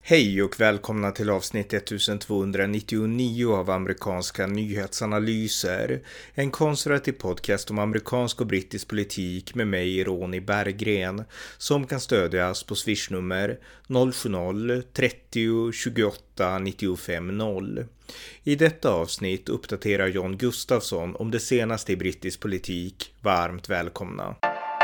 Hej och välkomna till avsnitt 1299 av amerikanska nyhetsanalyser. En konservativ podcast om amerikansk och brittisk politik med mig, Ronny Berggren, som kan stödjas på swishnummer 070-30 28 95 0. I detta avsnitt uppdaterar John Gustafsson om det senaste i brittisk politik. Varmt välkomna.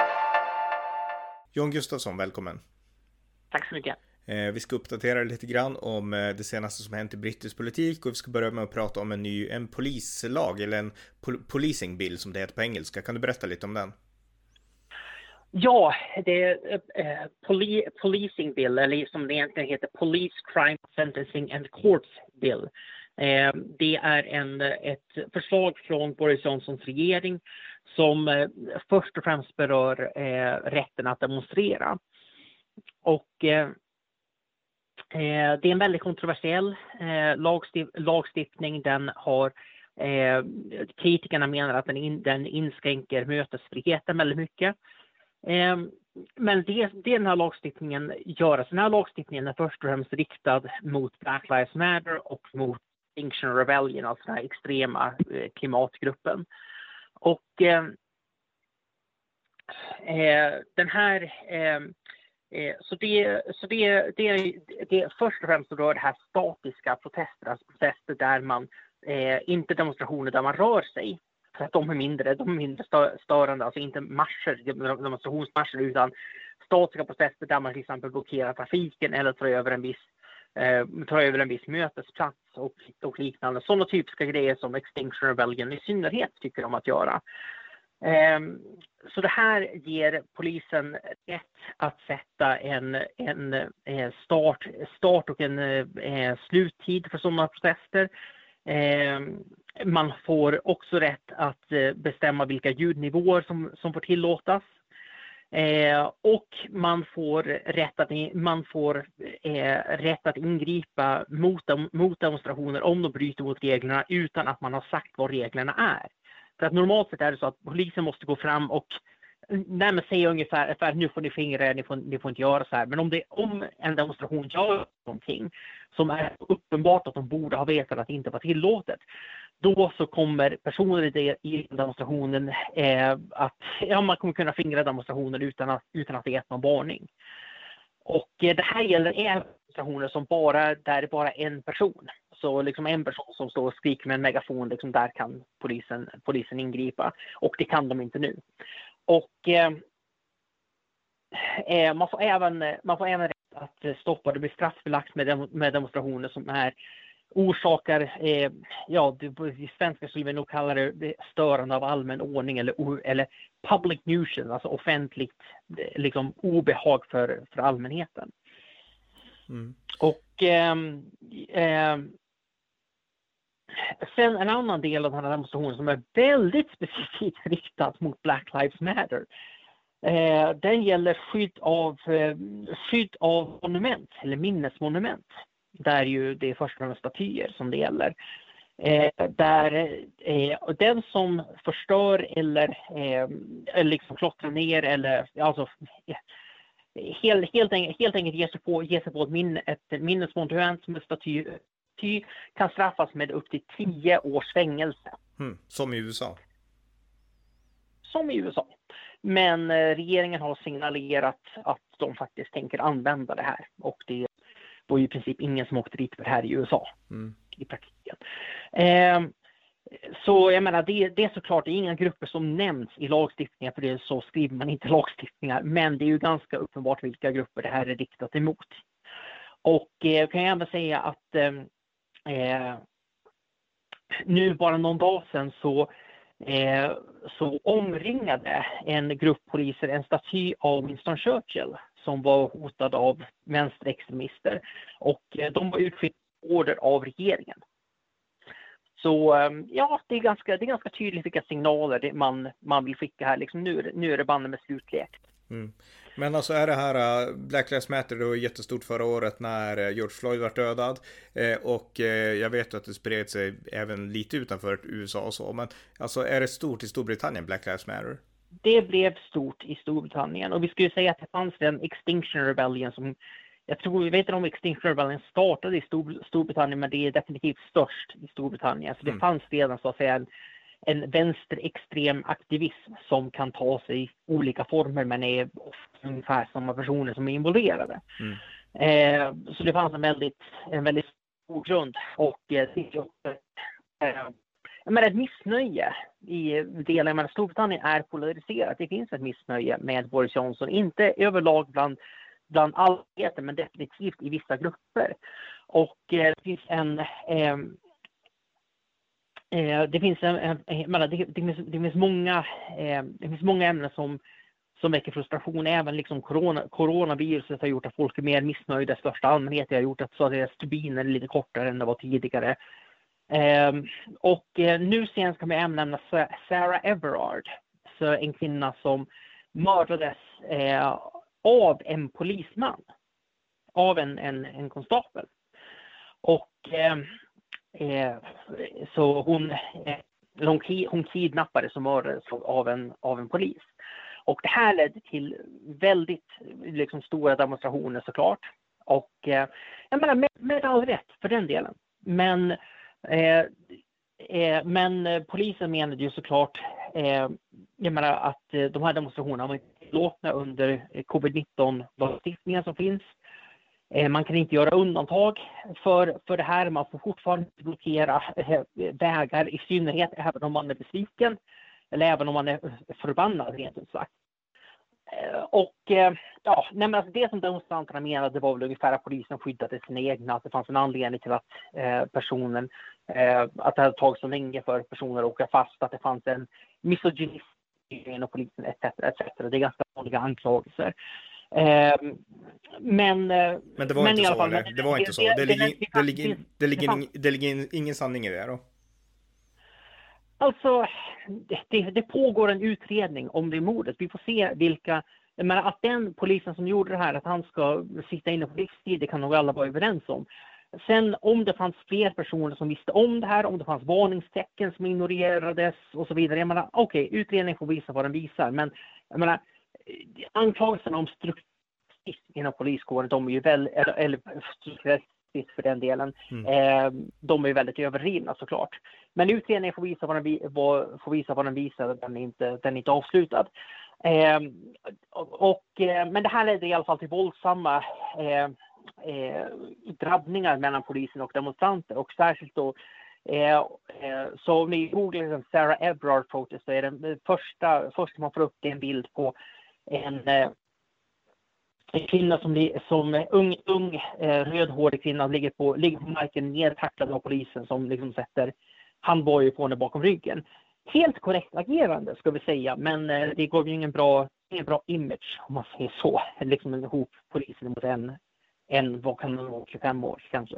John Gustafsson, välkommen. Tack så mycket. Vi ska uppdatera lite grann om det senaste som hänt i brittisk politik, och vi ska börja med att prata om en polislag, eller en policing bill som det heter på engelska. Kan du berätta lite om den? Ja, det är policing bill, eller som det egentligen heter, Police Crime Sentencing and Courts bill. Det är ett förslag från Boris Johnsons regering som först och främst berör rätten att demonstrera. Och det är en väldigt kontroversiell lagstiftning. Den har kritikerna menar att den inskränker mötesfriheten väldigt mycket. Men det den här lagstiftningen gör, alltså den här lagstiftningen är först och främst riktad mot Black Lives Matter och mot Extinction Rebellion, alltså den här extrema klimatgruppen. Och den här Så det först och främst rör det här statiska protester, alltså protester där man inte demonstrationer där man rör sig, för att de är mindre störande, alltså inte demonstrationsmarscher, utan statiska protester där man till exempel blockerar trafiken eller tar över en viss mötesplats och liknande. Sådana typiska grejer som Extinction Rebellion i synnerhet tycker om att göra. Så det här ger polisen rätt att sätta en start och en sluttid för sådana protester. Man får också rätt att bestämma vilka ljudnivåer som får tillåtas. Och man får rätt att ingripa mot demonstrationer om de bryter mot reglerna utan att man har sagt vad reglerna är. För att normalt sett är det så att polisen måste gå fram och säga ungefär nu får ni fingra, ni får inte göra så här. Men om en demonstration gör någonting som är uppenbart att de borde ha vetat att det inte var tillåtet, då så kommer personer i demonstrationen man kommer kunna fingra demonstrationen utan att det är någon varning. Och det här gäller även demonstrationer som där det bara är en person. Så liksom en person som står och skriker med en megafon, liksom där kan polisen ingripa. Och det kan de inte nu. Och man får även rätt att stoppa, det blir straffbelagt med demonstrationer som orsakar, i svenska skulle vi nog kalla det störande av allmän ordning eller public nuisance, alltså offentligt liksom obehag för allmänheten. Mm. Och sen en annan del av den här demonstrationen som är väldigt specifikt riktad mot Black Lives Matter. Den gäller skydd av monument eller minnesmonument. Där ju det är först och främst statyer som det gäller. Den som förstör eller liksom klottrar ner eller alltså helt enkelt ger sig på ett minnesmonument som är staty kan straffas med upp till 10 års fängelse. Som i USA. Som i USA. Men regeringen har signalerat att de faktiskt tänker använda det här. Och det var ju i princip ingen som åkte dit för det här i USA. I praktiken. Så jag menar, det är såklart det är inga grupper som nämns i lagstiftningar, för det så skriver man inte lagstiftningar. Men det är ju ganska uppenbart vilka grupper det här är riktat emot. Och kan jag även säga att nu bara någon dag sedan så omringade en grupp poliser en staty av Winston Churchill som var hotad av vänsterextremister, och de var utskickade order av regeringen. Så det är ganska tydligt vilka signaler man vill skicka här. Liksom nu är det bandet med slutlekt. Men alltså är det här Black Lives Matter då jättestort förra året när George Floyd var dödad, och jag vet att det spred sig även lite utanför USA och så, men alltså är det stort i Storbritannien, Black Lives Matter? Det blev stort i Storbritannien, och vi skulle säga att det fanns en Extinction Rebellion som jag vet inte om Extinction Rebellion startade i Storbritannien, men det är definitivt störst i Storbritannien. Så det fanns redan så att säga en vänsterextrem aktivism som kan ta sig olika former, men är ungefär samma personer som är involverade. Så det fanns en väldigt stor grund, och ett missnöje i delen med Storbritannien är polariserat. Det finns ett missnöje med Boris Johnson, inte överlag bland allmänheten, men definitivt i vissa grupper. Och det finns många ämnen som väcker frustration. Även liksom coronaviruset har gjort att folk är mer missnöjda i största allmänhet. Det har gjort att stubinen är lite kortare än det var tidigare. Och nu senast kan man nämna Sarah Everard, så en kvinna som mördades av en polisman, av en konstapel. Och så hon kidnappades och mördades av en polis. Och det här ledde till väldigt liksom stora demonstrationer såklart. Och jag menar med all rätt för den delen. Men polisen menade ju såklart att de här demonstrationerna var inte tillåtna under covid-19-lagstiftningen som finns. Man kan inte göra undantag för det här. Man får fortfarande blockera vägar, i synnerhet även om man är besviken eller även om man är förbannad rent ut sagt. Och det som demonstranterna menade var väl ungefär att polisen skyddade sina egna, att det fanns en anledning till att att det hade tagit så länge för personer att åka fast, att det fanns en misogynism inom polisen etc. Det är ganska vanliga anklagelser. Men det var inte så, eller? Det var inte så. Det ligger ingen sanning i det då? Alltså, det pågår en utredning om det mordet. Vi får se vilka... Men att den polisen som gjorde det här, att han ska sitta inne på livstid, det kan nog alla vara överens om. Sen om det fanns fler personer som visste om det här, om det fanns varningstecken som ignorerades och så vidare. Jag menar, okej, utredningen får visa vad den visar. Men jag menar, anklagelserna om strukturalism inom poliskåren, de är ju eller strukturalism för den delen, de är ju väldigt överdrivna såklart. Men utredningen får visa vad den visar, den är inte avslutad. Men det här ledde i alla fall till våldsamma drabbningar mellan polisen och demonstranter, och särskilt då så om ni googlar Sarah Everard protest, så är den första man får upp en bild på en kvinna som ung rödhårig kvinna ligger på marken nedtacklad av polisen, som liksom sätter handbojor på henne bakom ryggen. Helt korrekt agerande ska vi säga, men det går ju ingen bra image om man säger så, liksom ihop polisen mot en vad kan det vara, 25 år kanske.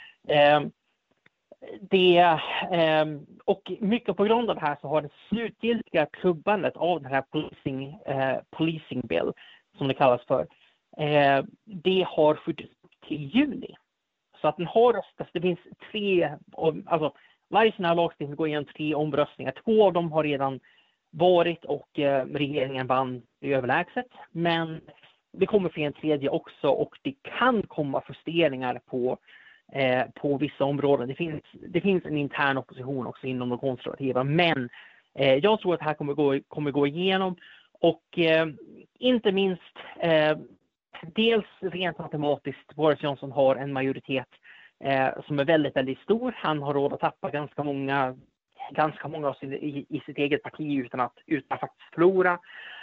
Och mycket på grund av det här så har det slutgiltiga klubbandet av den här policing bill, som det kallas för, det har skjutits till juni. Så att den har röstats, det finns varje sån här lagstiftning går igenom 3 omröstningar. 2 av dem har redan varit och regeringen vann överlägset. Men det kommer för en tredje också, och det kan komma justeringar på vissa områden. Det finns en intern opposition också inom de konservativa, men jag tror att det här kommer gå igenom, och inte minst dels rent matematiskt, Boris Johnson har en majoritet som är väldigt, väldigt stor. Han har råd att tappa ganska många i sitt eget parti utan att faktiskt förlora.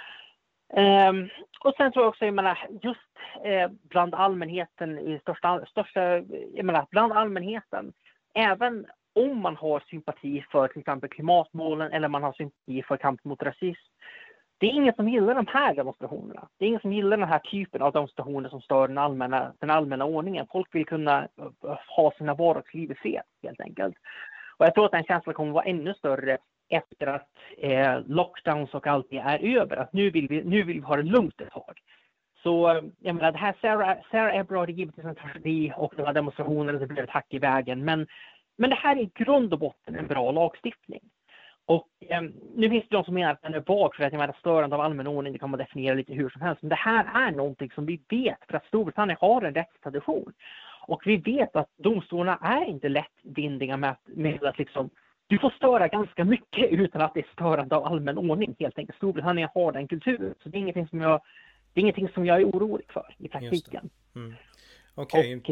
Och sen tror jag också, just bland allmänheten bland allmänheten, även om man har sympati för till exempel klimatmålen eller man har sympati för kamp mot rasism, det är ingen som gillar de här demonstrationerna. Det är ingen som gillar den här typen av demonstrationer som stör den allmänna ordningen. Folk vill kunna ha sina vardagsliv i fred, helt enkelt. Och jag tror att den känslan kommer vara ännu större efter att lockdowns och allt det är över. Att nu vill vi ha det lugnt ett tag. Så jag menar, det här Sarah Everard är givetvis en tragedi, och de här demonstrationerna, det blev ett hack i vägen. Men det här är i grund och botten en bra lagstiftning. Och nu finns det de som menar att den är vag för att jag menar störande av allmän ordning, det kan man definiera lite hur som helst. Men det här är någonting som vi vet för att Storbritannien har en rättstradition. Och vi vet att domstolarna är inte lättvindiga med att liksom, du får störa ganska mycket utan att det är störande av allmän ordning helt enkelt. Storbritannien har den kulturen, så det är ingenting som jag är orolig för i praktiken. Okej.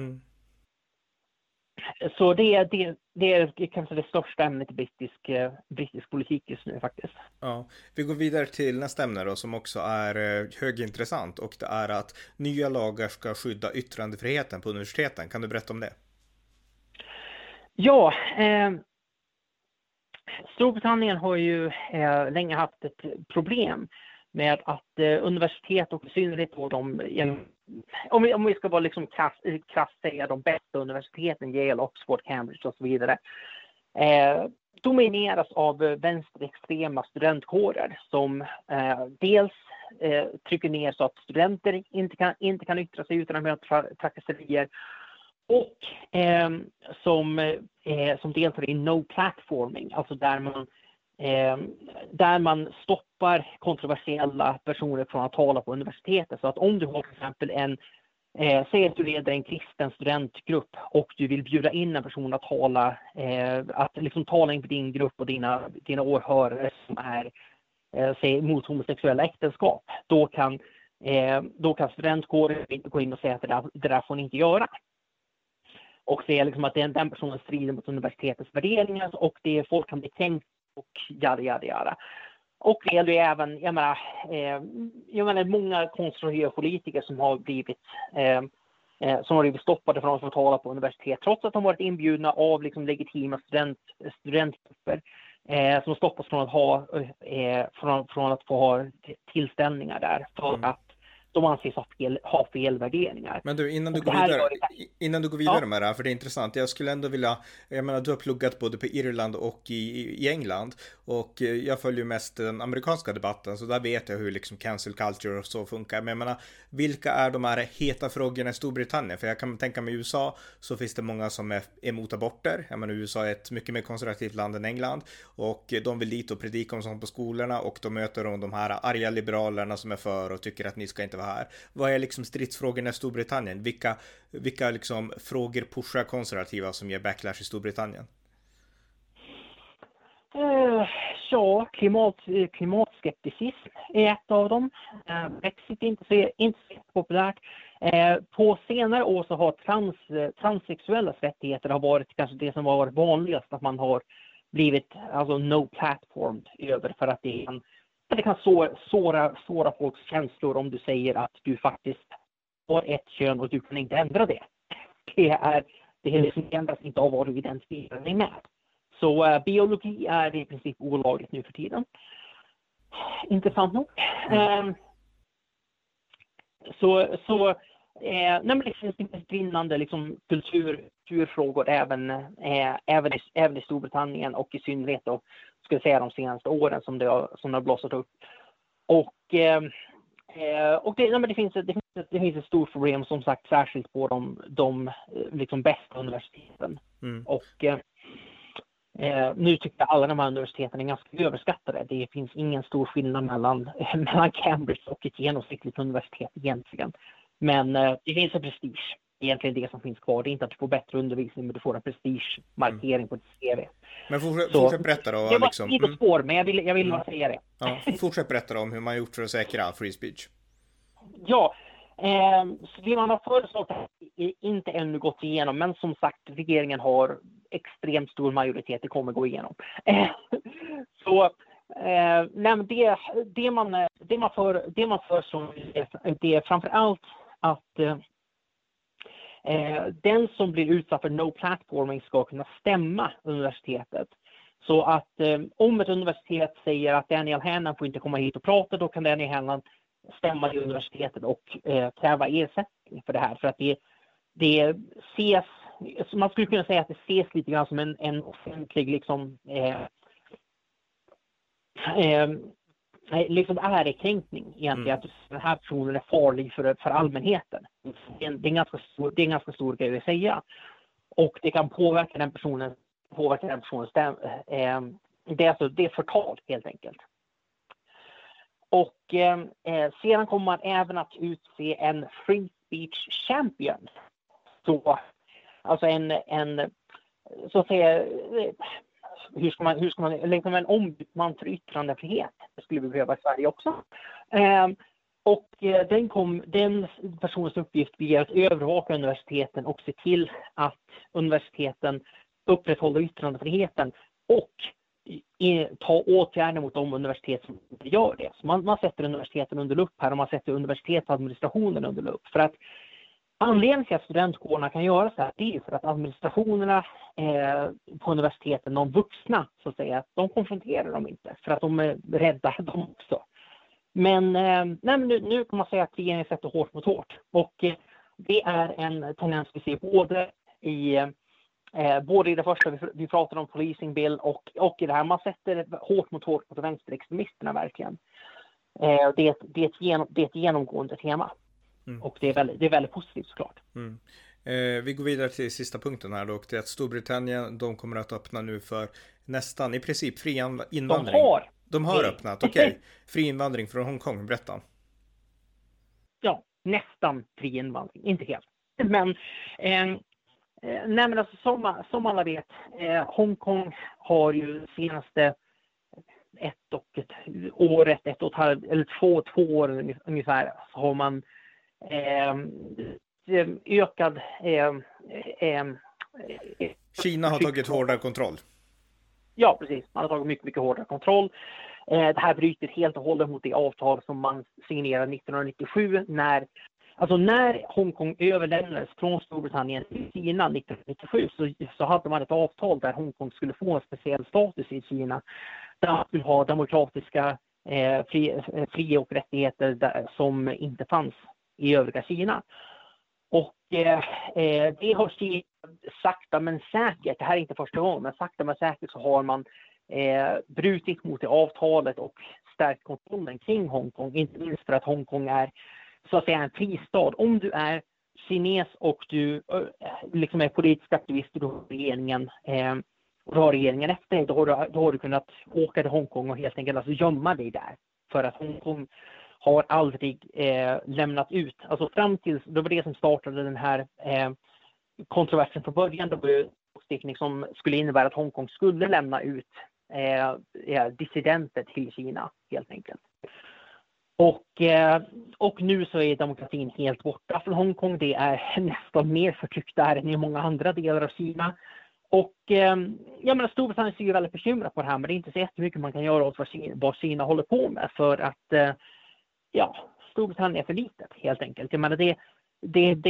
Så det är kanske det största ämnet i brittisk politik just nu faktiskt. Ja, vi går vidare till nästa ämne då, som också är högintressant, och det är att nya lagar ska skydda yttrandefriheten på universiteten. Kan du berätta om det? Ja, Storbritannien har ju länge haft ett problem med att universitet och i synnerhet då om vi ska vara liksom krasst säga de bästa universiteten, Yale, Oxford, Cambridge och så vidare, domineras av vänsterextrema studentkårer som dels trycker ner så att studenter inte kan yttra sig utan att möta trakasserier, och som deltar i no platforming, alltså där man stoppar kontroversiella personer från att tala på universitetet. Så att om du har till exempel säg att du leder en kristen studentgrupp och du vill bjuda in en person att tala inför din grupp och dina åhörare som är mot homosexuella äktenskap, då kan studentkåren gå in och säga att det där får ni inte göra. Och säga liksom att den personen strider mot universitetets värderingar, och folk kan bli kränkt och jada. Och det är även, jag menar många konservativa politiker som har blivit stoppade från att få tala på universitet trots att de varit inbjudna av liksom legitima studentgrupper som stoppas från att få ha tillställningar där för att de anses ha fel värderingar. Men du, innan du går vidare med det här, för det är intressant, jag skulle ändå vilja, jag menar, du har pluggat både på Irland och i England, och jag följer mest den amerikanska debatten, så där vet jag hur liksom cancel culture och så funkar. Men jag menar, vilka är de här heta frågorna i Storbritannien? För jag kan tänka mig i USA så finns det många som är emot aborter. Jag menar, USA är ett mycket mer konservativt land än England, och de vill dit och predika om sånt på skolorna, och då möter de här arga liberalerna som är för och tycker att ni ska inte vara här. Vad är liksom stridsfrågorna i Storbritannien? Vilka liksom frågor pushar konservativa som ger backlash i Storbritannien? Ja, klimatskepticism är ett av dem. Brexit är inte så populärt. På senare år så har transsexuellas rättigheter har varit kanske det som har varit vanligast, att man har blivit alltså no platform över, för att det kan såra folks känslor om du säger att du faktiskt har ett kön och du kan inte ändra det. Det liksom ändras inte av vad du identifierar dig med. Så biologi är i princip olagligt nu för tiden. Intressant nog. Det finns brinnande liksom kulturfrågor även i Storbritannien, och i synnerhet då, ska jag säga, de senaste åren som det har blossat upp. Och det finns ett stort problem, som sagt, särskilt på de liksom bästa universiteten. Och nu tycker jag alla de här universiteten är ganska överskattade. Det finns ingen stor skillnad mellan Cambridge och ett genomsnittligt universitet egentligen. Men det finns en prestige, egentligen det som finns kvar. Det är inte att du får bättre undervisning, men du får en prestigemarkering på ditt CV. Men fortsätt berätta då. Det var lite spår, men jag vill bara säga det. Ja, fortsätt berätta om hur man gjort för att säkra free speech. Ja, så det man har föreslagit är inte ännu gått igenom, men som sagt, regeringen har extremt stor majoritet, det kommer gå igenom. Så det man föreslår, det är framför allt att den som blir utsatt för no platforming ska kunna stämma universitetet. Så att om ett universitet säger att Daniel Hannan får inte komma hit och prata, då kan Daniel Hannan stämma i universitetet och kräva ersättning för det här. För att det ses, man skulle kunna säga att det ses lite grann som en offentlig liksom ärekränkning egentligen, att den här personen är farlig för allmänheten. Det är en ganska stor grej att säga. Och det kan påverka den personens Det är förtal helt enkelt. Och sedan kommer man även att utse en free speech champion. Så, alltså en så att säga, hur ska man liksom en ombudsman för yttrandefrihet. Det skulle vi behöva i Sverige också. Och den personens uppgift blir att övervaka universiteten och se till att universiteten upprätthåller yttrandefriheten och ta åtgärder mot de universitet som inte gör det. Så man sätter universiteten under lupp här, och man sätter universitetsadministrationen under lupp. För att anledningen till att studentkårerna kan göra så här, det är för att administrationerna på universiteten, de vuxna så att säga, de konfronterar dem inte för att de är rädda de också. Men nu kan man säga att regeringen sätter hårt mot hårt, och det är en tendens vi ser både i det första vi pratar om policing bill och i det här. Man sätter hårt mot vänsterextremisterna verkligen. Det är ett genomgående tema. Och det är väldigt positivt såklart. Vi går vidare till sista punkten här då, och det är att Storbritannien, de kommer att öppna nu för nästan i princip fri invandring. De har öppnat, okej. Fri invandring från Hongkong, berätta. Ja, nästan fri invandring, inte helt. Men alltså, som alla vet, Hongkong har ju senaste ett och ett halvt eller två år ungefär, så har man ökad Kina har tagit hårdare kontroll. Ja, precis. Man har tagit mycket, mycket hårdare kontroll. Det här bryter helt och hållet mot det avtal som man signerade 1997 när Hongkong överlämnades från Storbritannien till Kina 1997, så hade man ett avtal där Hongkong skulle få en speciell status i Kina. Där man skulle ha demokratiska fri- och rättigheter som inte fanns i övriga Kina. Och det har Kina sakta men säkert, det här är inte första gången, men sakta men säkert så har man brutit mot det avtalet och stärkt kontrollen kring Hongkong. Inte minst för att Hongkong är så att säga en fristad. Om du är kines och du liksom är politisk aktivist och du har regeringen efter dig, då har du kunnat åka till Hongkong och helt enkelt gömma dig där. För att Hongkong har aldrig lämnat ut, alltså fram till, det var det som startade den här kontroversen från början. Det var ju lagstiftning som skulle innebära att Hongkong skulle lämna ut dissidenter till Kina helt enkelt. Och nu så är demokratin helt borta från Hongkong. Det är nästan mer förtryckt där än i många andra delar av Kina. Och Storbritannien ser ju väldigt bekymrat på det här, men det är inte så jättemycket man kan göra åt vad Kina håller på med, för att Storbritannien är för litet helt enkelt. Jag menar, det är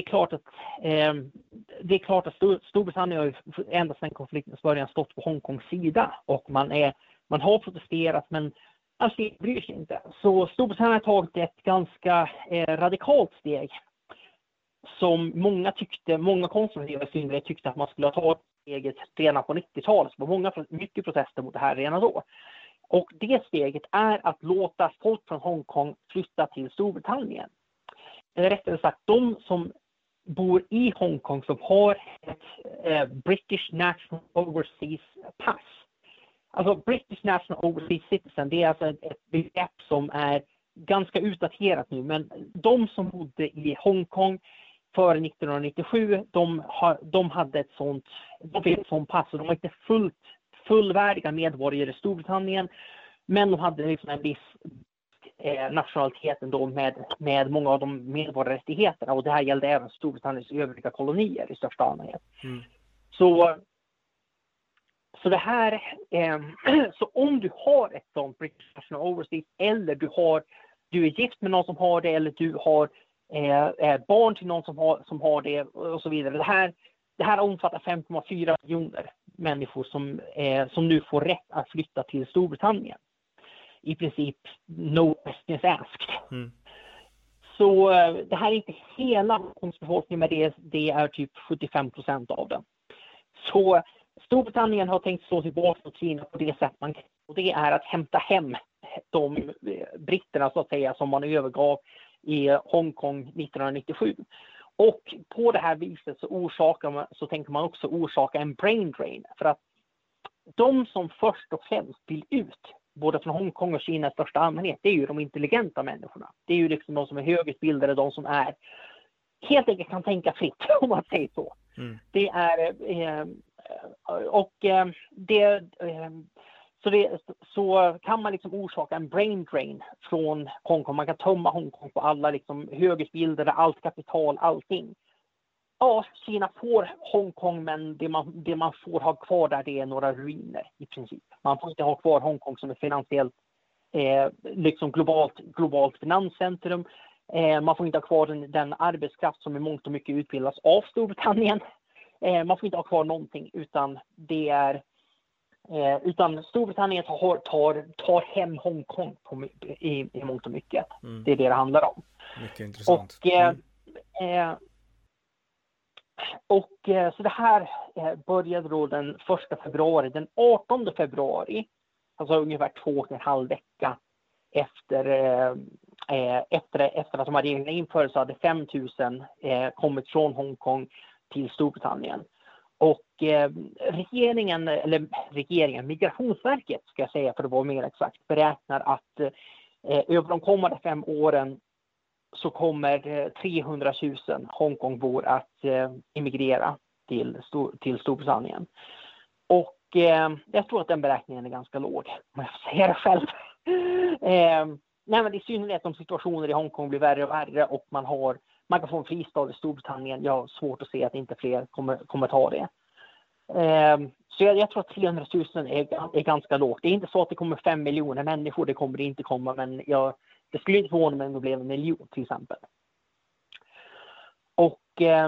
klart att Storbritannien har ända sedan konfliktens början stått på Hongkongs sida, och man har protesterat, men alltså bryr sig inte. Så Storbritannien har tagit ett ganska radikalt steg som många konservativa syndare tyckte att man skulle ha tagit steget redan på 90-talet. Så det var mycket protester mot det här redan då. Och det steget är att låta folk från Hongkong flytta till Storbritannien. Eller rättare sagt, de som bor i Hongkong som har ett British National Overseas Pass. Alltså British National Overseas Citizen, det är alltså ett begrepp som är ganska utdaterat nu. Men de som bodde i Hongkong före 1997, de hade ett sånt pass, och de var inte fullvärdiga medborgare i Storbritannien, men de hade liksom en viss nationalitet ändå med många av de medborgarrättigheterna, och det här gällde även Storbritanniens övriga kolonier i största allmänhet. Så det här, så om du har ett sånt British National Overseas, eller du är gift med någon som har det, eller du har barn till någon som har det och så vidare. Det här omfattar 5,4 miljoner människor som nu får rätt att flytta till Storbritannien. I princip no questions asked. Så det här är inte hela befolkningen, men det är typ 75% av den. Så Storbritannien har tänkt slå tillbaka mot Kina på det sätt man kan, och det är att hämta hem de britterna så att säga som man övergav i Hongkong 1997. Och på det här viset så tänker man också orsaka en brain drain, för att de som först och främst vill ut, både från Hongkong och Kina i största allmänhet, det är ju de intelligenta människorna. Det är ju liksom de som är högutbildade, de som är helt enkelt kan tänka fritt, om man säger så. Det är så kan man liksom orsaka en brain drain från Hongkong. Man kan tömma Hongkong på alla liksom högutbildade, allt kapital, allting. Ja, Kina får Hongkong, men det man får ha kvar där, det är några ruiner i princip. Man får inte ha kvar Hongkong som ett finansiellt liksom globalt finanscentrum. Man får inte ha kvar den arbetskraft som i mångt och mycket utbildas av Storbritannien. Man får inte ha kvar någonting, utan det är utan Storbritannien tar hem Hongkong i mångt och mycket. Det är det handlar om. Mycket intressant. Så det här började då den 1 februari. Den 18 februari, alltså ungefär 2,5 vecka efter att de här reglerna infördes, så hade 5 000 kommit från Hongkong till Storbritannien. Och Migrationsverket, ska jag säga för att vara mer exakt, beräknar att över de kommande 5 åren så kommer 300 000 Hongkongbor att emigrera till Storbritannien. Och jag tror att den beräkningen är ganska låg, om jag får säga det själv. Nej, men i synnerhet om situationer i Hongkong blir värre och värre och man kan få en fristad i Storbritannien. Jag har svårt att se att inte fler kommer ta det. Så jag tror att 300 000 är ganska lågt. Det är inte så att det kommer 5 miljoner människor, det kommer det inte komma, men det skulle inte förvåna mig om det blev 1 miljon till exempel. Och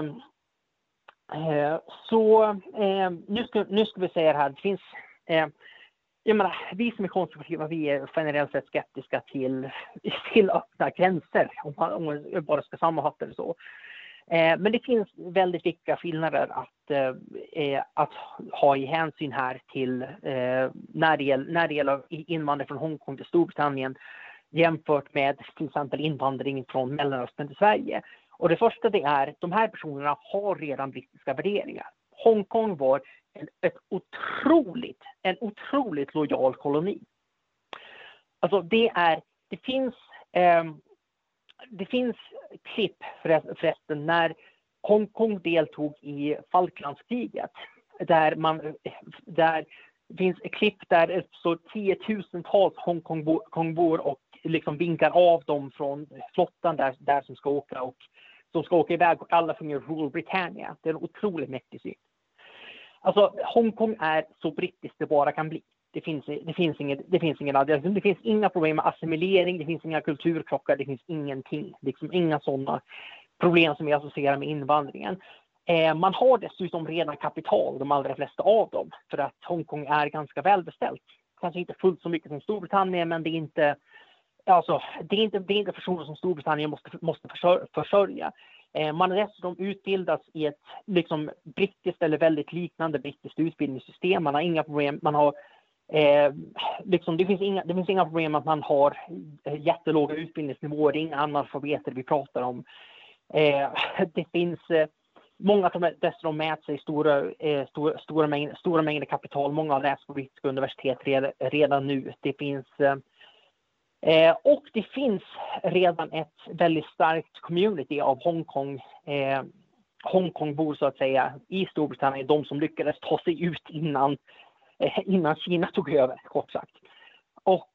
nu ska vi säga det här. Det finns, vi som är konservativa, vi är generellt sett skeptiska till öppna gränser, om man bara ska sammanfatta det så. Men det finns väldigt viktiga skillnader att ha i hänsyn här till när det gäller invandring från Hongkong till Storbritannien jämfört med till exempel invandring från Mellanöstern till Sverige. Och det första det är att de här personerna har redan brittiska värderingar. Hongkong var en otroligt lojal koloni. Alltså det finns klipp förresten när Hongkong deltog i Falklandskriget där det finns ett klipp där så 10-tusentals Hongkongbor och liksom vinkar av dem från flottan där som ska åka iväg och alla sjunger Rule Britannia. Det är en otroligt mäktig syn. Alltså Hongkong är så brittiskt det bara kan bli. Det finns inga problem med assimilering, det finns inga kulturkrockar, det finns ingenting. Liksom inga sådana problem som vi associerar med invandringen. Man har dessutom redan kapital, de allra flesta av dem, för att Hongkong är ganska välbeställt. Kanske inte fullt så mycket som Storbritannien, men det är inte personer som Storbritannien måste försörja. Man har dessutom utbildats i ett liksom brittiskt eller väldigt liknande brittiskt utbildningssystem. Man har inga problem, det finns inga problem att man har jättelåga utbildningsnivåer, det är inga analfabeter vi pratar om. Det finns många som dessutom mäter sig stora mängder kapital. Många har läst på brittiska universitet redan nu. Det finns redan ett väldigt starkt community av Hongkongbor så att säga i Storbritannien, de som lyckades ta sig ut innan Kina tog över, kort sagt. Och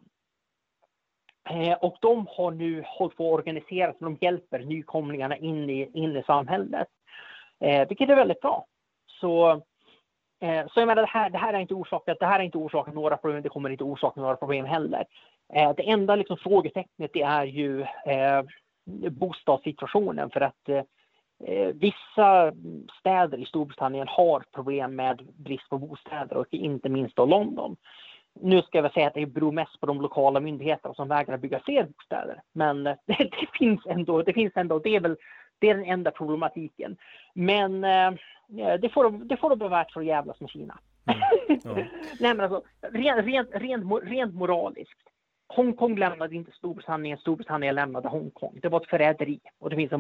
de har nu hållit på att organisera så de hjälper nykomlingarna in i samhället. Vilket är väldigt bra. Så jag menar, det här är inte orsakat några problem, det kommer inte orsaka några problem heller. Det enda liksom frågetecknet det är ju bostadssituationen, för att vissa städer i Storbritannien har problem med brist på bostäder och inte minst då London. Nu ska jag säga att det beror mest på de lokala myndigheterna som vägrar bygga fler bostäder. Men det finns ändå, det är den enda problematiken. Men det får då bli värt för att jävlas med Kina. Nej, men alltså, rent moraliskt. Hongkong lämnade inte Storbritannien lämnade Hongkong. Det var ett förräderi och det finns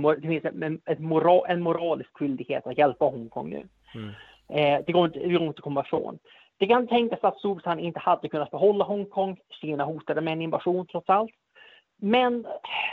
en moralisk skyldighet att hjälpa Hongkong nu. Det går inte att komma ifrån. Det kan tänkas att Storbritannien inte hade kunnat behålla Hongkong. Kina hotade med en invasion trots allt. Men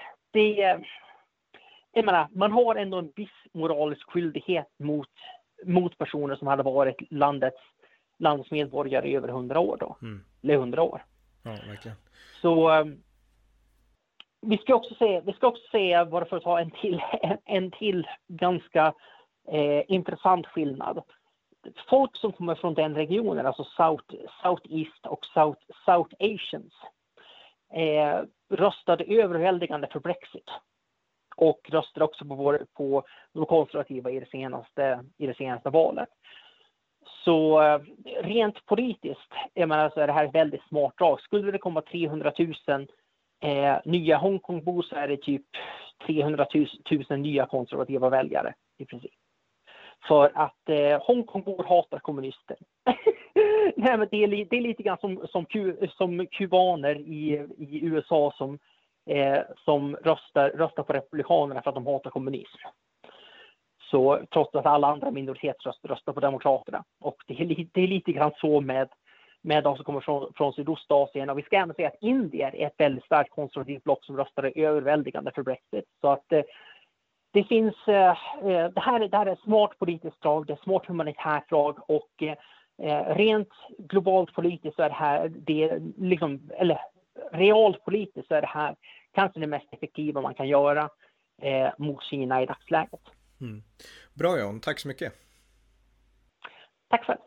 jag menar, man har ändå en viss moralisk skyldighet mot personer som hade varit landets medborgare i över 100 år då. Eller 100 år. Ja, verkligen. Så vi ska också se bara för att ta en till ganska intressant skillnad. Folk som kommer från den regionen, alltså Southeast och South Asians, röstade överväldigande för Brexit. Och röstade också på de konservativa i det senaste valet. Så rent politiskt, jag menar, så är det här ett väldigt smart drag. Skulle det komma 300 000 nya Hongkongbor, så är det typ 300 000 nya konservativa väljare i princip. För att Hongkongbor hatar kommunister. Nej, men det är lite grann som kubaner i USA som röstar på republikanerna för att de hatar kommunism. Så trots att alla andra minoritetsröster röstar på demokraterna. Och det är lite grann så med de som kommer från Sydostasien. Och vi ska även säga att Indien är ett väldigt starkt konservativt block som röstade överväldigande för Brexit. Så att det finns, det här är ett smart politiskt drag, det är ett smart humanitärt drag, och rent globalt politiskt så är realpolitiskt så är det här kanske det mest effektiva man kan göra mot Kina i dagsläget. Bra, Jan, tack så mycket. Tack själv.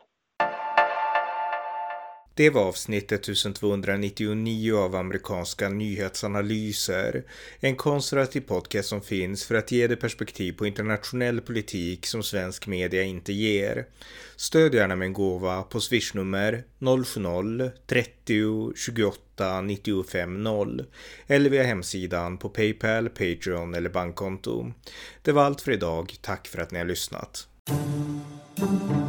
Det var avsnitt 1299 av amerikanska nyhetsanalyser, en konservativ podcast som finns för att ge dig perspektiv på internationell politik som svensk media inte ger. Stöd gärna med en gåva på swishnummer 070-30 28 95 0 eller via hemsidan på PayPal, Patreon eller bankkonto. Det var allt för idag, tack för att ni har lyssnat.